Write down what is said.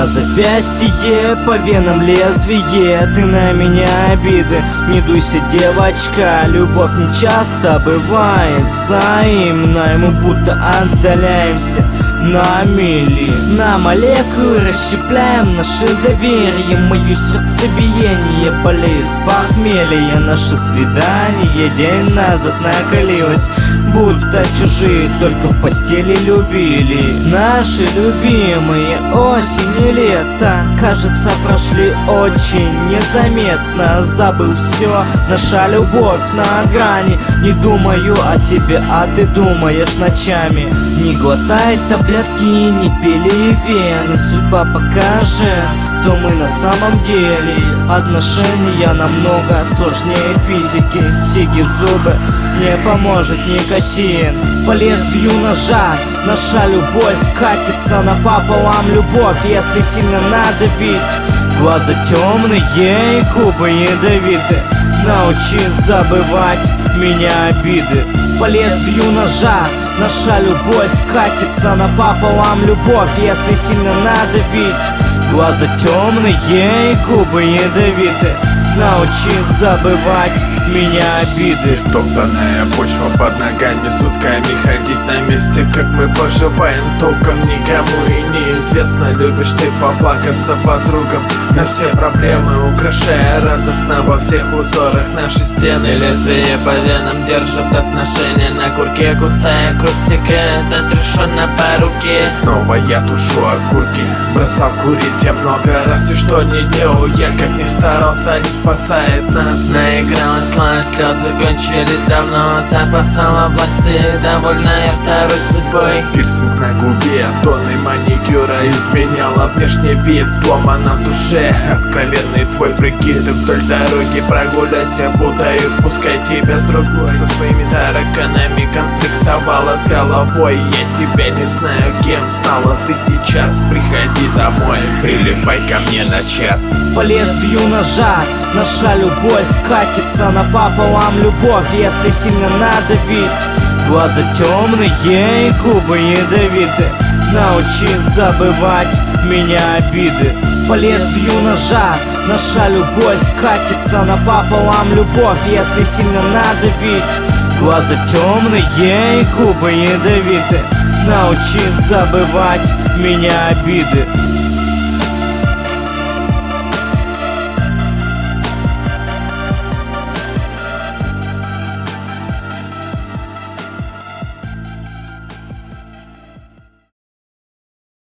запястье, по венам лезвие. Ты на меня обиды, не дуйся, девочка. Любовь не часто бывает взаимной, мы будто отдаляемся на мили. На молекулы расщепляем наше доверие. Мое сердцебиение болеет с похмелья. Наше свидание день назад накалилось, будто чужие только в постели любили. Наши любимые осень и лето, кажется, прошли очень незаметно. Забыл все, наша любовь на грани. Не думаю о тебе, а ты думаешь ночами. Не глотай таблетки, не пили вены. Судьба покажет, кто мы на самом деле. Отношения намного сложнее физики. Сиги в зубы, не поможет никотин. По лезвию ножа наша любовь катится напополам. Любовь, если сильно надавить. Глаза темные и губы ядовиты. Научи забывать меня обиды. По лезвию ножа наша любовь катится напополам. Любовь, если сильно надавить. Глаза темные и губы ядовиты. Научи забывать меня обиды. Истоптанная почва под ногами, сутками ходить на месте. Как мы поживаем, толком никому и неизвестно. Любишь ты поплакаться подругам на все проблемы, украшая радостно во всех узорах наши стены. Лезвие по венам держат отношения на курке. Густая крустика, отрешенно по руке. Снова я тушу окурки, бросал курить я много раз. И что не делал я, как не старался, не спасает нас. Наигралась слава, слезы кончились давно. Запасала власти, довольная второй судьбой. Пирсинг на губе, тоны маникюра изменяла внешний вид, сломана в душе. Откровенный твой прикид, вдоль дороги прогуляйся, путают, пускай тебя с другой. Со своими тараканами конфликтовала с головой. Я тебя не знаю, кем стала ты сейчас. Приходи домой, прилипай ко мне на час. По лезвию ножа наша любовь катится напополам. Любовь, если сильно надавить. Глаза темные и губы ядовиты. Научи забывать меня обиды. По лезвию ножа наша любовь катится напополам. Любовь, если сильно надавить. Глаза темные и губы ядовиты. Научи забывать меня обиды.